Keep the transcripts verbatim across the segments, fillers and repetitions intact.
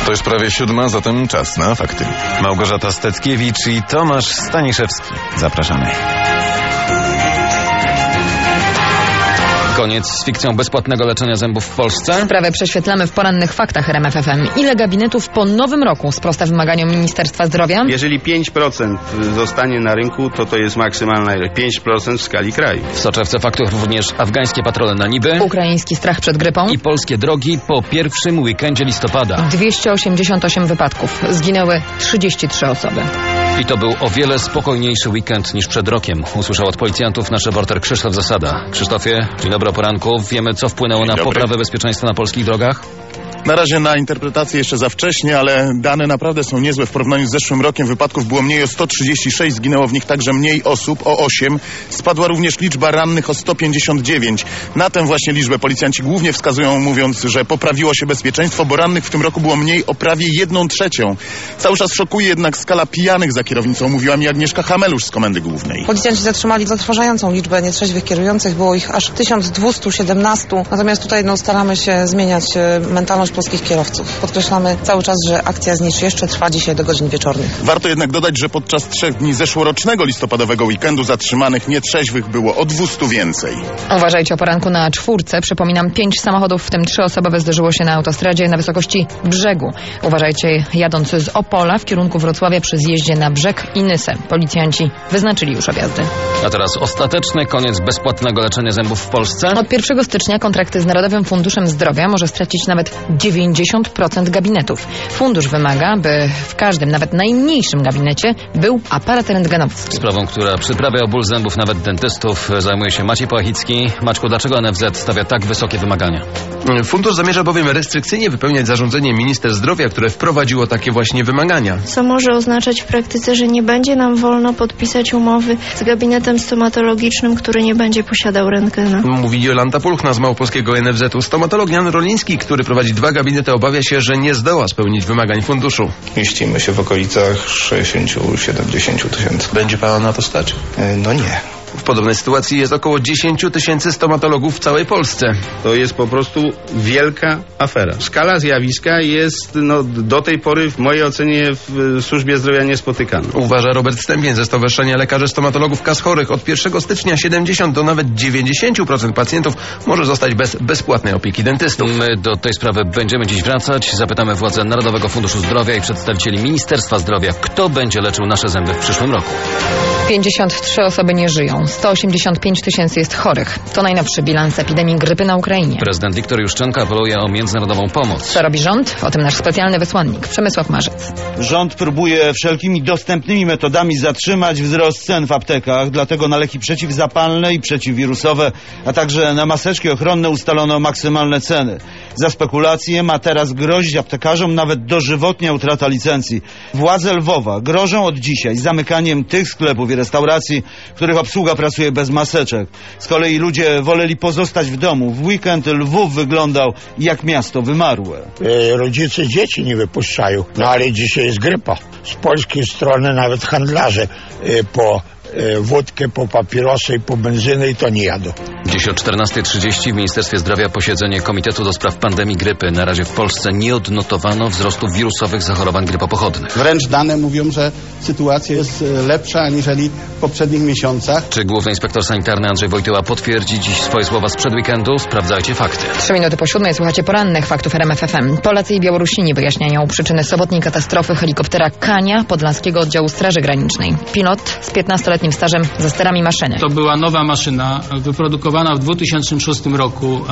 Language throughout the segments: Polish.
To już prawie siódma, zatem czas na fakty. Małgorzata Steckiewicz i Tomasz Staniszewski. Zapraszamy. Koniec z fikcją bezpłatnego leczenia zębów w Polsce. Sprawę prześwietlamy w porannych faktach R M F F M. Ile gabinetów po nowym roku sprosta wymaganiom Ministerstwa Zdrowia? Jeżeli pięć procent zostanie na rynku, to to jest maksymalna ilość. pięć procent w skali kraju. W soczewce faktów również afgańskie patrole na niby. Ukraiński strach przed grypą. I polskie drogi po pierwszym weekendzie listopada. dwieście osiemdziesiąt osiem wypadków. Zginęły trzydzieści trzy osoby. I to był o wiele spokojniejszy weekend niż przed rokiem. Usłyszał od policjantów nasz reporter Krzysztof Zasada. Krzysztofie, dzień dobry o poranku. Wiemy, co wpłynęło na poprawę bezpieczeństwa na polskich drogach? Na razie na interpretację jeszcze za wcześnie, ale dane naprawdę są niezłe. W porównaniu z zeszłym rokiem wypadków było mniej o sto trzydzieści sześć, zginęło w nich także mniej osób, o osiem. Spadła również liczba rannych o sto pięćdziesiąt dziewięć. Na tę właśnie liczbę policjanci głównie wskazują, mówiąc, że poprawiło się bezpieczeństwo, bo rannych w tym roku było mniej o prawie jedną trzecią. Cały czas szokuje jednak skala pijanych za kierownicą, mówiła mi Agnieszka Hamelusz z Komendy Głównej. Policjanci zatrzymali zatrważającą liczbę nietrzeźwych kierujących, było ich aż tysiąc dwieście siedemnaście. Natomiast tutaj no, staramy się zmieniać mentalność polskich kierowców. Podkreślamy cały czas, że akcja Znicz jeszcze trwa dzisiaj do godzin wieczornych. Warto jednak dodać, że podczas trzech dni zeszłorocznego listopadowego weekendu zatrzymanych nietrzeźwych było o dwieście więcej. Uważajcie o poranku na czwórce. Przypominam, pięć samochodów, w tym trzy osobowe, zderzyło się na autostradzie na wysokości Brzegu. Uważajcie jadąc z Opola w kierunku Wrocławia przy zjeździe na Brzeg i Nysę. Policjanci wyznaczyli już objazdy. A teraz ostateczny koniec bezpłatnego leczenia zębów w Polsce. Od pierwszego stycznia kontrakty z Narodowym Funduszem Zdrowia może stracić nawet dziewięćdziesiąt procent gabinetów. Fundusz wymaga, by w każdym, nawet najmniejszym gabinecie był aparat rentgenowski. Sprawą, która przyprawia o ból zębów nawet dentystów, zajmuje się Maciej Płachicki. Maćku, dlaczego N F Z stawia tak wysokie wymagania? Fundusz zamierza bowiem restrykcyjnie wypełniać zarządzenie minister zdrowia, które wprowadziło takie właśnie wymagania. Co może oznaczać w praktyce, że nie będzie nam wolno podpisać umowy z gabinetem stomatologicznym, który nie będzie posiadał rentgena. Mówi Jolanta Pulchna z małopolskiego N F Z-u. Stomatolog Jan Roliński, który prowadzi dwa gabinety, obawia się, że nie zdoła spełnić wymagań funduszu. Mieścimy się w okolicach sześćdziesiąt do siedemdziesięciu tysięcy. Będzie pana na to stać? No nie. W podobnej sytuacji jest około dziesięć tysięcy stomatologów w całej Polsce. To jest po prostu wielka afera. Skala zjawiska jest no, do tej pory w mojej ocenie w służbie zdrowia niespotykana. Uważa Robert Stępień ze Stowarzyszenia Lekarzy Stomatologów Kas Chorych. Od pierwszego stycznia siedemdziesiąt do nawet dziewięćdziesiąt procent pacjentów może zostać bez bezpłatnej opieki dentystów. My do tej sprawy będziemy dziś wracać. Zapytamy władze Narodowego Funduszu Zdrowia i przedstawicieli Ministerstwa Zdrowia, kto będzie leczył nasze zęby w przyszłym roku. pięćdziesiąt trzy osoby nie żyją. sto osiemdziesiąt pięć tysięcy jest chorych. To najnowszy bilans epidemii grypy na Ukrainie. Prezydent Wiktor Juszczenko apeluje o międzynarodową pomoc. Co robi rząd? O tym nasz specjalny wysłannik Przemysław Marzec. Rząd próbuje wszelkimi dostępnymi metodami zatrzymać wzrost cen w aptekach, dlatego na leki przeciwzapalne i przeciwwirusowe, a także na maseczki ochronne ustalono maksymalne ceny. Za spekulacje ma teraz grozić aptekarzom nawet dożywotnia utrata licencji. Władze Lwowa grożą od dzisiaj zamykaniem tych sklepów i restauracji, w których obsługa pracuje bez maseczek. Z kolei ludzie woleli pozostać w domu. W weekend Lwów wyglądał jak miasto wymarłe. E, rodzice dzieci nie wypuszczają, no ale dzisiaj jest grypa. Z polskiej strony nawet handlarze e, po e, wódkę, po papierosy i po benzynę i to nie jadą. Dziś o czternasta trzydzieści w Ministerstwie Zdrowia posiedzenie Komitetu do Spraw Pandemii Grypy. Na razie w Polsce nie odnotowano wzrostu wirusowych zachorowań grypopochodnych. Wręcz dane mówią, że sytuacja jest lepsza aniżeli w poprzednich miesiącach. Czy główny inspektor sanitarny Andrzej Wojtyła potwierdzi dziś swoje słowa sprzed weekendu? Sprawdzajcie fakty. Trzy minuty po siódmej słuchacie porannych faktów R M F F M. Polacy i Białorusini wyjaśniają przyczyny sobotniej katastrofy helikoptera Kania Podlaskiego Oddziału Straży Granicznej. Pilot z piętnastoletnim stażem za sterami maszyny. To była nowa maszyna, wyprodukowana w dwa tysiące szóstym roku,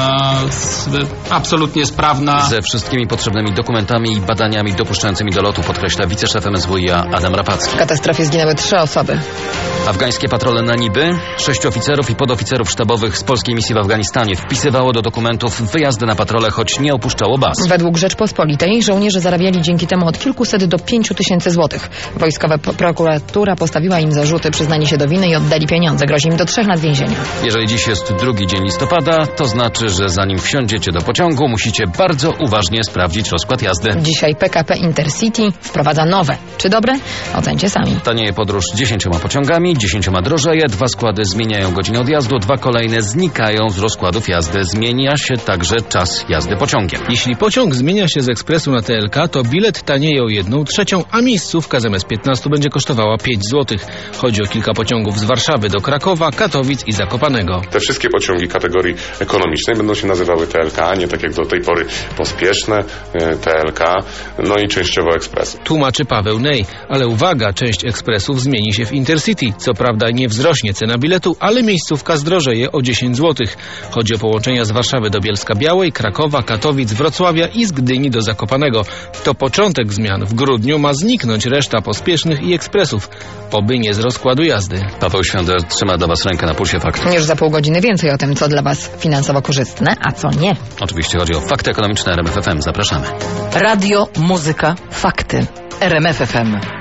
absolutnie sprawna. Ze wszystkimi potrzebnymi dokumentami i badaniami dopuszczającymi do lotu, podkreśla wiceszef M S W i A Adam Rapacki. W katastrofie zginęły trzy osoby. Afgańskie patrole na niby, sześciu oficerów i podoficerów sztabowych z polskiej misji w Afganistanie wpisywało do dokumentów wyjazdy na patrole, choć nie opuszczało baz. Według Rzeczpospolitej żołnierze zarabiali dzięki temu od kilkuset do pięciu tysięcy złotych. Wojskowa prokuratura postawiła im zarzuty, przyznanie się do winy i oddali pieniądze. Grozi im do trzech lat więzienia. Jeżeli dziś jest drugi dzień listopada. To znaczy, że zanim wsiądziecie do pociągu, musicie bardzo uważnie sprawdzić rozkład jazdy. Dzisiaj P K P Intercity wprowadza nowe. Czy dobre? Ocencie sami. Tanieje podróż dziesięcioma pociągami, dziesięcioma drożeje, dwa składy zmieniają godzinę odjazdu, dwa kolejne znikają z rozkładów jazdy. Zmienia się także czas jazdy pociągiem. Jeśli pociąg zmienia się z ekspresu na T L K, to bilet tanieje o jedną trzecią, a miejscówka zamiast piętnastu będzie kosztowała pięć złotych. Chodzi o kilka pociągów z Warszawy do Krakowa, Katowic i Zakopanego. Te wszystkie pociągi kategorii ekonomicznej będą się nazywały T L K, nie tak jak do tej pory pospieszne T L K, no i częściowo ekspres. Tłumaczy Paweł Nej, ale uwaga, część ekspresów zmieni się w Intercity. Co prawda nie wzrośnie cena biletu, ale miejscówka zdrożeje o dziesięć złotych. Chodzi o połączenia z Warszawy do Bielska-Białej, Krakowa, Katowic, Wrocławia i z Gdyni do Zakopanego. To początek zmian. W grudniu ma zniknąć reszta pospiesznych i ekspresów. Oby nie z rozkładu jazdy. Paweł Świątek trzyma dla Was rękę na pulsie faktów. Już za pół godziny więcej o tym, co dla Was finansowo korzystne, a co nie. Oczywiście chodzi o fakty ekonomiczne R M F F M. Zapraszamy. Radio, muzyka, fakty. R M F F M.